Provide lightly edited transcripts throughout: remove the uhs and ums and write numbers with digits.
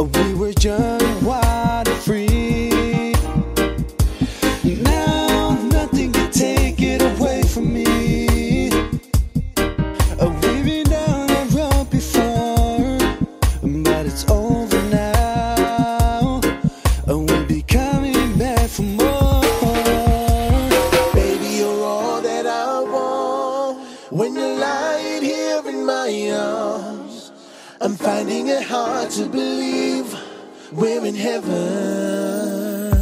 We were young, wild and free. Now nothing can take it away from me. We've been down the road before, but it's over now. We'll be coming back for more. Baby, you're all that I want. When you're lying here in my arms, I'm finding it hard to believe we're in heaven.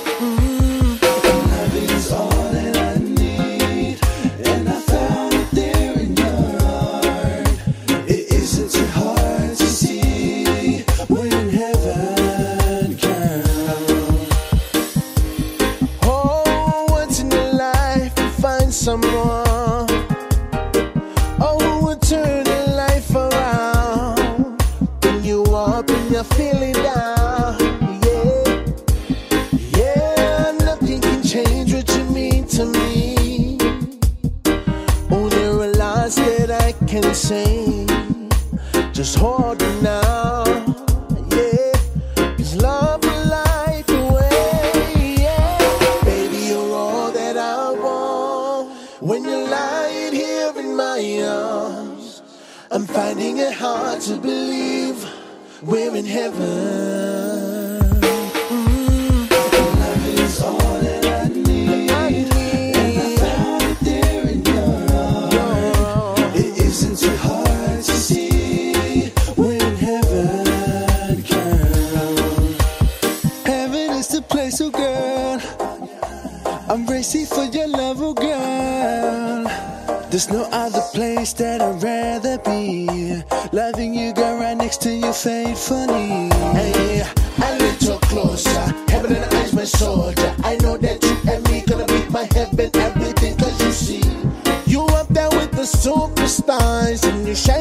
Love is all that I need, and I found it there in your heart. It isn't too hard to see we're in heaven, girl. Oh, once in your life you find someone, oh, who will turn your life around. When you up and you're feeling down, yeah, yeah, nothing can change what you mean to me. Only realize that I can say, just hold you now, yeah, 'cause love will light the way, yeah. Baby, you're all that I want. When you're lying here in my arms, I'm finding it hard to believe we're in heaven. Love is all that I need, and I found it there in your heart. It isn't too hard to see we're in heaven, girl. Heaven is the place, oh girl. I'm racing for your love, oh girl. There's no other place that I'd rather be. Loving you, girl, right next to you faithfully. Hey, a little closer. Heaven and eyes, my soldier. I know that you and me gonna be my heaven, everything. 'Cause you see, you up there with the superstars, and you shine